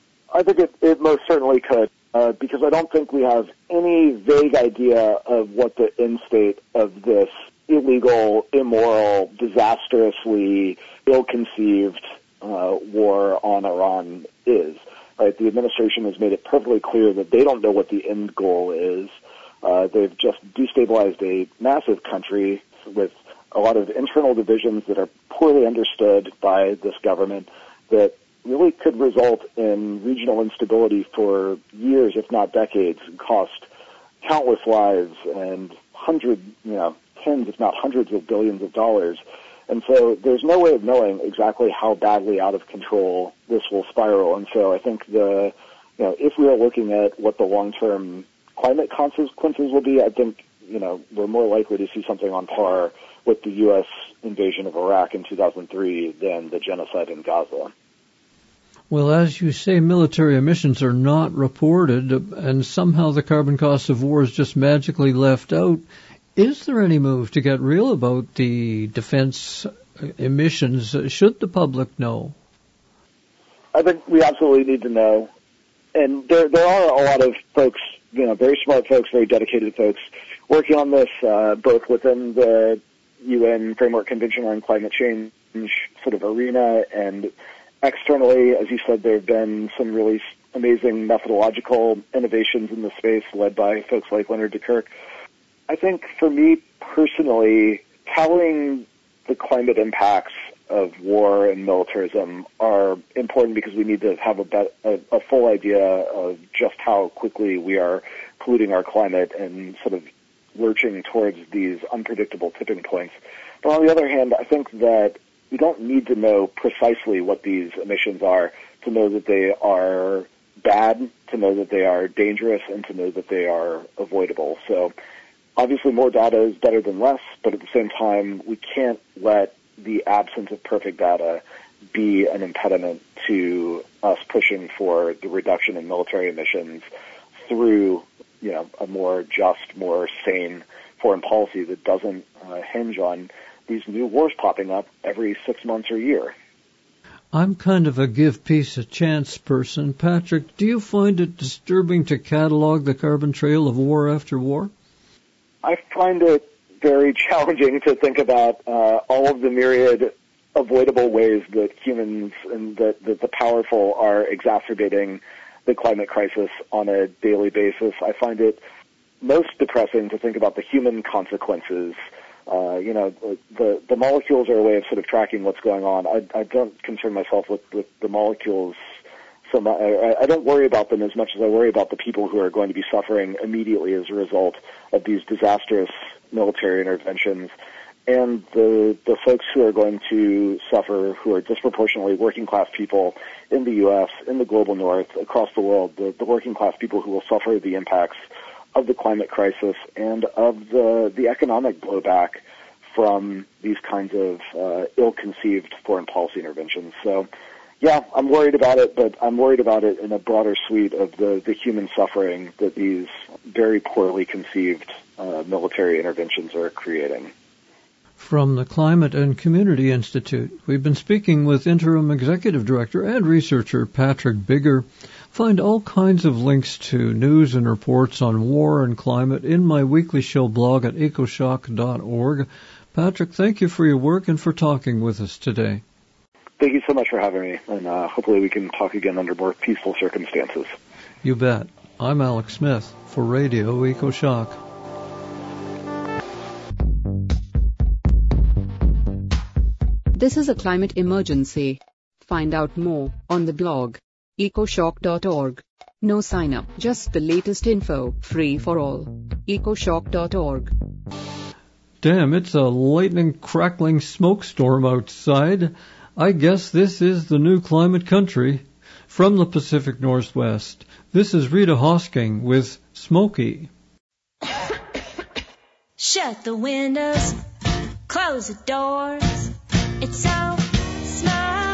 I think it, it most certainly could, uh, because I don't think we have any vague idea of what the end state of this illegal, immoral, disastrously ill-conceived uh, war on Iran is. Right, the administration has made it perfectly clear that they don't know what the end goal is. Uh, they've just destabilized a massive country with a lot of internal divisions that are poorly understood by this government that really could result in regional instability for years, if not decades, and cost countless lives and hundreds, you know, tens, if not hundreds of billions of dollars. And so there's no way of knowing exactly how badly out of control this will spiral. And so I think the, you know, if we are looking at what the long-term climate consequences will be, I think, you know, we're more likely to see something on par with the U S invasion of Iraq in two thousand three than the genocide in Gaza. Well, as you say, military emissions are not reported, and somehow the carbon cost of war is just magically left out. Is there any move to get real about the defense emissions? Should the public know? I think we absolutely need to know. And there there are a lot of folks, you know, very smart folks, very dedicated folks working on this, uh, both within the U N Framework Convention on Climate Change sort of arena and externally. As you said, there have been some really amazing methodological innovations in the space led by folks like Leonard de Klerk. I think for me personally, telling the climate impacts of war and militarism are important because we need to have a, be- a, a full idea of just how quickly we are polluting our climate and sort of lurching towards these unpredictable tipping points. But on the other hand, I think that we don't need to know precisely what these emissions are to know that they are bad, to know that they are dangerous, and to know that they are avoidable. So obviously more data is better than less, but at the same time, we can't let the absence of perfect data be an impediment to us pushing for the reduction in military emissions through, you know, a more just, more sane foreign policy that doesn't uh, hinge on these new wars popping up every six months or a year. I'm kind of a give peace a chance person. Patrick, do you find it disturbing to catalog the carbon trail of war after war? I find it very challenging to think about uh, all of the myriad avoidable ways that humans and that, that the powerful are exacerbating the climate crisis on a daily basis. I find it most depressing to think about the human consequences. Uh, you know, the the molecules are a way of sort of tracking what's going on. I, I don't concern myself with, with the molecules so much. I, I don't worry about them as much as I worry about the people who are going to be suffering immediately as a result of these disastrous military interventions, and the the folks who are going to suffer, who are disproportionately working class people in the U S, in the global north, across the world, the, the working class people who will suffer the impacts of the climate crisis and of the the economic blowback from these kinds of uh, ill-conceived foreign policy interventions. So, yeah, I'm worried about it, but I'm worried about it in a broader suite of the, the human suffering that these very poorly conceived uh, military interventions are creating. From the Climate and Community Institute, we've been speaking with Interim Executive Director and researcher Patrick Bigger. Find all kinds of links to news and reports on war and climate in my weekly show blog at ecoshock dot org. Patrick, thank you for your work and for talking with us today. Thank you so much for having me, and uh, hopefully we can talk again under more peaceful circumstances. You bet. I'm Alex Smith for Radio EcoShock. This is a climate emergency. Find out more on the blog ecoshock dot org. No sign up, just the latest info, free for all. ecoshock dot org. Damn, it's a lightning crackling smoke storm outside. I guess this is the new climate country. From the Pacific Northwest, this is Rita Hosking with Smokey. Shut the windows, close the doors. It's so smoky.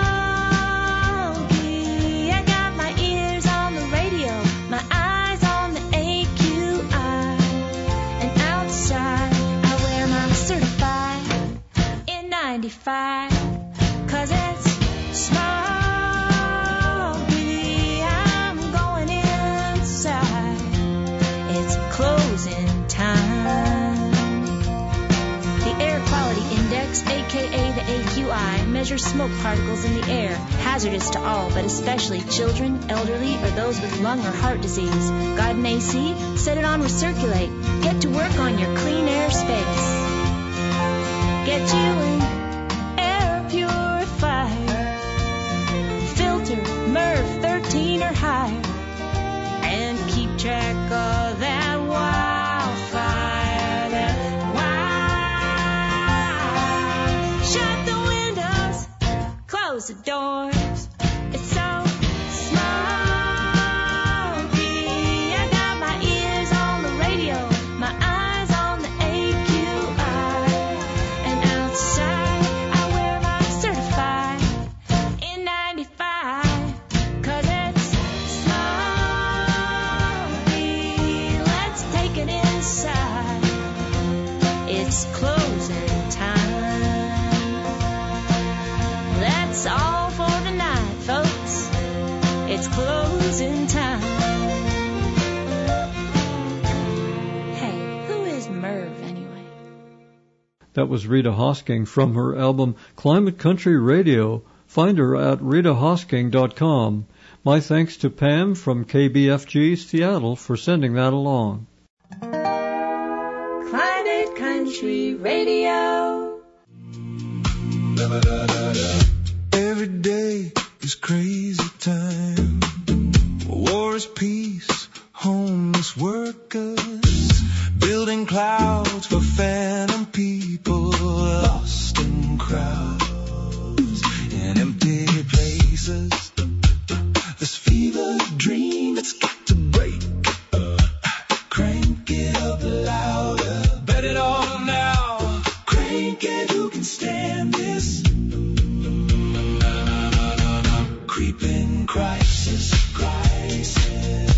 I got my ears on the radio, my eyes on the A Q I. And outside, I wear my certified N ninety-five. Cause it's smoky. I'm going inside. It's closing time. The Air Quality Index, aka the A Q I, measures smoke particles in the air, hazardous to all, but especially children, elderly, or those with lung or heart disease. Got an A C? Set it on recirculate. Get to work on your clean air space. Get you an air purifier. Filter M R V thirteen or higher. And keep track of that wildfire. That wild. Shut the windows, close the doors. It's so smoky. I got my ears on the radio, my eyes on the A Q I. And outside, I wear my certified N ninety-five. Cause it's smoky. Let's take it inside. It's closing time. That's all for tonight, folks. It's closing time. Hey, who is Merv anyway? That was Rita Hosking from her album Climate Country Radio. Find her at rita hosking dot com. My thanks to Pam from K B F G Seattle for sending that along. Climate Country Radio. Every day is crazy time. War is peace, homeless workers, building clouds for phantom people, lost this fever dream, it's got to break. Uh, crank it up louder, bet it all now. Crank it, who can stand this? Creeping crisis, crisis.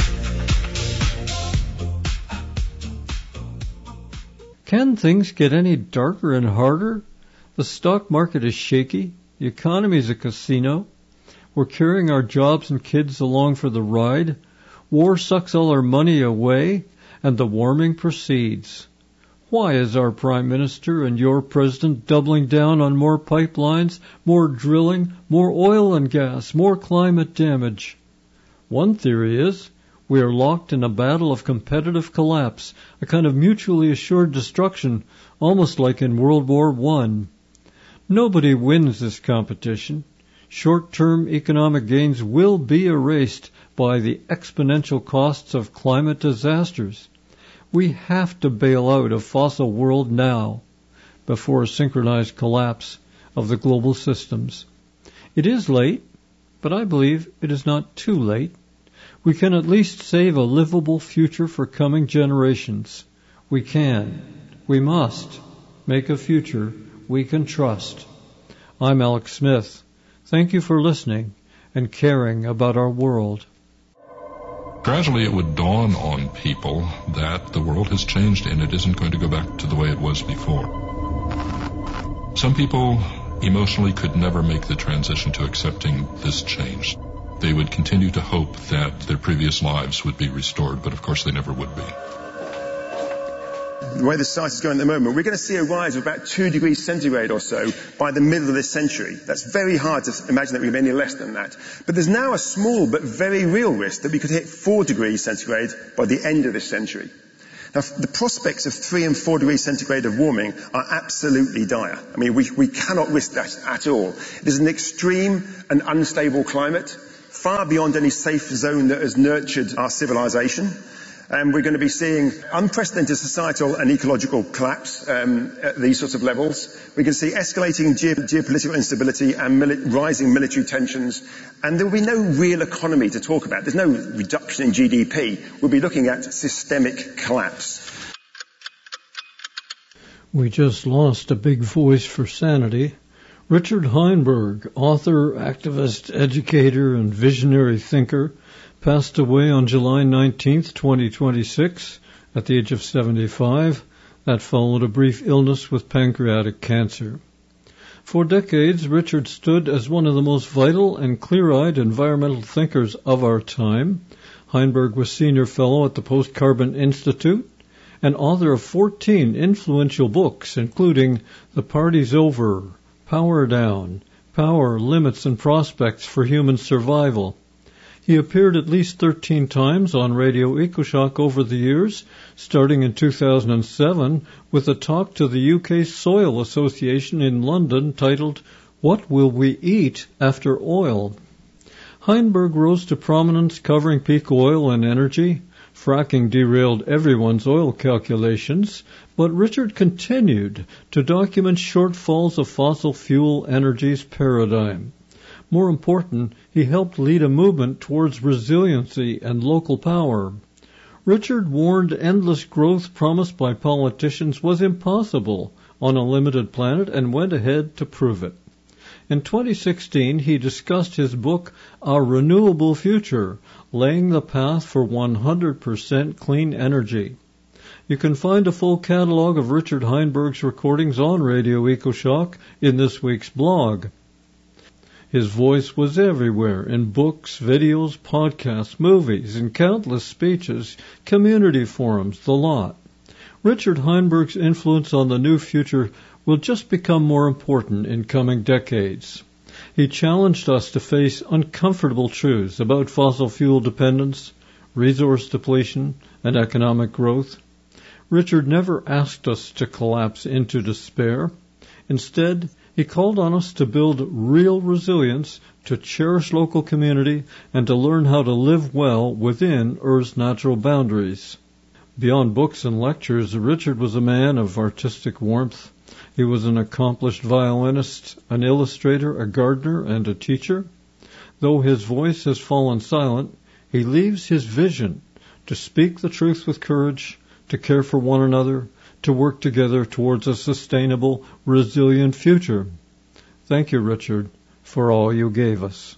Can things get any darker and harder? The stock market is shaky. The economy is a casino. We're carrying our jobs and kids along for the ride. War sucks all our money away, and the warming proceeds. Why is our Prime Minister and your President doubling down on more pipelines, more drilling, more oil and gas, more climate damage? One theory is we are locked in a battle of competitive collapse, a kind of mutually assured destruction, almost like in World War One. Nobody wins this competition. Short-term economic gains will be erased by the exponential costs of climate disasters. We have to bail out a fossil world now, before a synchronized collapse of the global systems. It is late, but I believe it is not too late. We can at least save a livable future for coming generations. We can, we must, make a future we can trust. I'm Alex Smith. Thank you for listening and caring about our world. Gradually it would dawn on people that the world has changed and it isn't going to go back to the way it was before. Some people emotionally could never make the transition to accepting this change. They would continue to hope that their previous lives would be restored, but of course they never would be. The way the science is going at the moment, we're going to see a rise of about two degrees centigrade or so by the middle of this century. That's very hard to imagine that we can be any less than that. But there's now a small but very real risk that we could hit four degrees centigrade by the end of this century. Now, the prospects of three and four degrees centigrade of warming are absolutely dire. I mean, we, we cannot risk that at all. It is an extreme and unstable climate, far beyond any safe zone that has nurtured our civilization. And we're going to be seeing unprecedented societal and ecological collapse um, at these sorts of levels. We can see escalating ge- geopolitical instability and mili- rising military tensions. And there will be no real economy to talk about. There's no reduction in G D P. We'll be looking at systemic collapse. We just lost a big voice for sanity. Richard Heinberg, author, activist, educator, and visionary thinker, passed away on July nineteenth, twenty twenty-six, at the age of seventy-five. That followed a brief illness with pancreatic cancer. For decades, Richard stood as one of the most vital and clear-eyed environmental thinkers of our time. Heinberg was senior fellow at the Post-Carbon Institute and author of fourteen influential books, including The Party's Over, Power Down, Power, Limits, and Prospects for Human Survival. He appeared at least thirteen times on Radio EcoShock over the years, starting in two thousand seven with a talk to the U K Soil Association in London titled, What Will We Eat After Oil? Heinberg rose to prominence covering peak oil and energy. Fracking derailed everyone's oil calculations, but Richard continued to document shortfalls of fossil fuel energy's paradigm. More important, he helped lead a movement towards resiliency and local power. Richard warned endless growth promised by politicians was impossible on a limited planet and went ahead to prove it. In twenty sixteen, he discussed his book, Our Renewable Future, laying the path for one hundred percent clean energy. You can find a full catalog of Richard Heinberg's recordings on Radio EcoShock in this week's blog. His voice was everywhere, in books, videos, podcasts, movies, and countless speeches, community forums, the lot. Richard Heinberg's influence on the new future will just become more important in coming decades. He challenged us to face uncomfortable truths about fossil fuel dependence, resource depletion, and economic growth. Richard never asked us to collapse into despair. Instead, he called on us to build real resilience, to cherish local community, and to learn how to live well within Earth's natural boundaries. Beyond books and lectures, Richard was a man of artistic warmth. He was an accomplished violinist, an illustrator, a gardener, and a teacher. Though his voice has fallen silent, he leaves his vision to speak the truth with courage, to care for one another, to work together towards a sustainable, resilient future. Thank you, Richard, for all you gave us.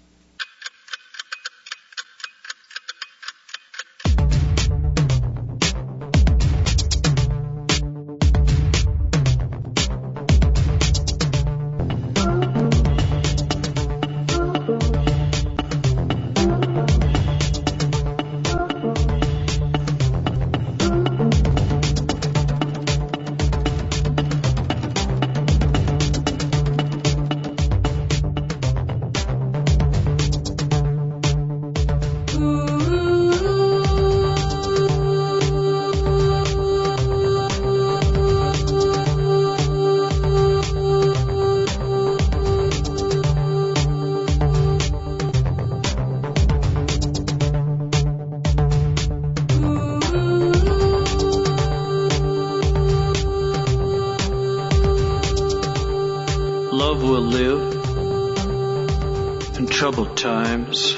Love will live in troubled times.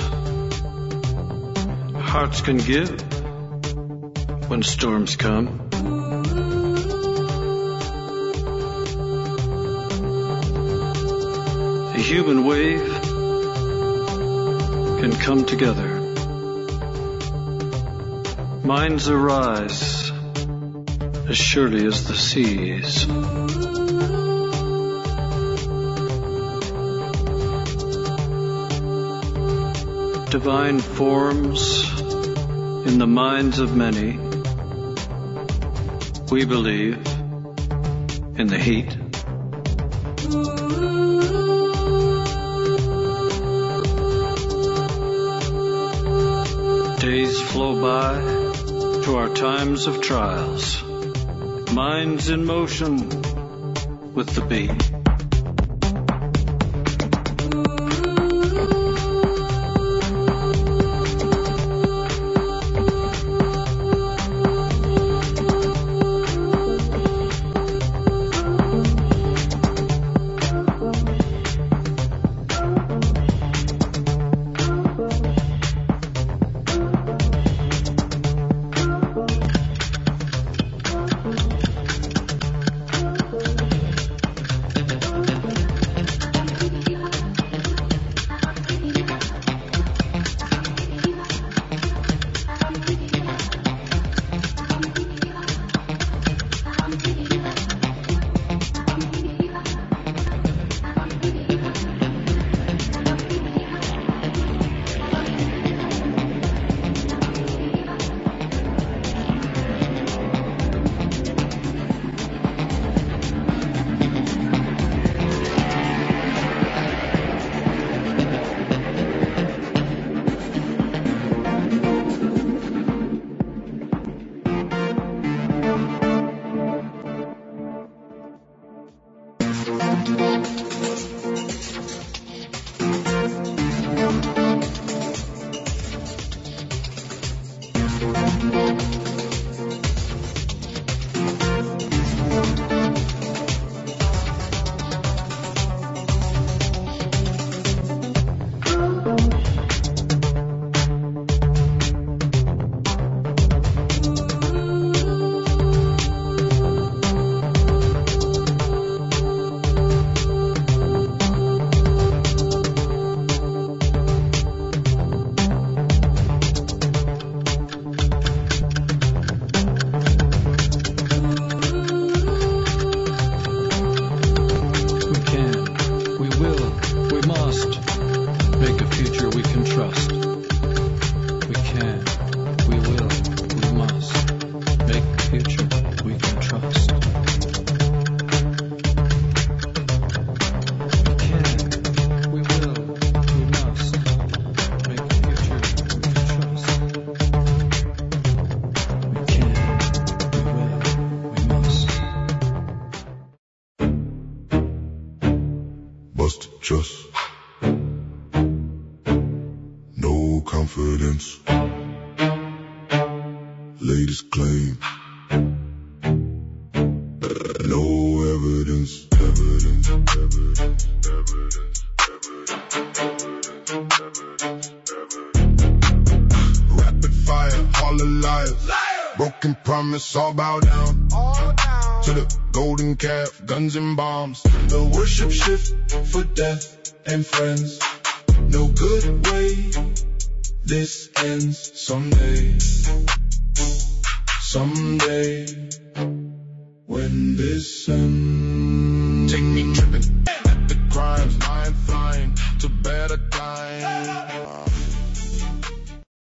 Hearts can give when storms come. The human wave can come together. Minds arise as surely as the seas. Divine forms in the minds of many. We believe in the heat. Days flow by to our times of trials. Minds in motion with the beat. Trust, no confidence, latest claim, no evidence, evidence, evidence, evidence, evidence, evidence. all the liars. Liar. Broken promise, all bow down. All down. To the golden calf, guns and bombs. The worship shift for death and friends. No good way this ends. Someday, someday, when this ends. Take me tripping.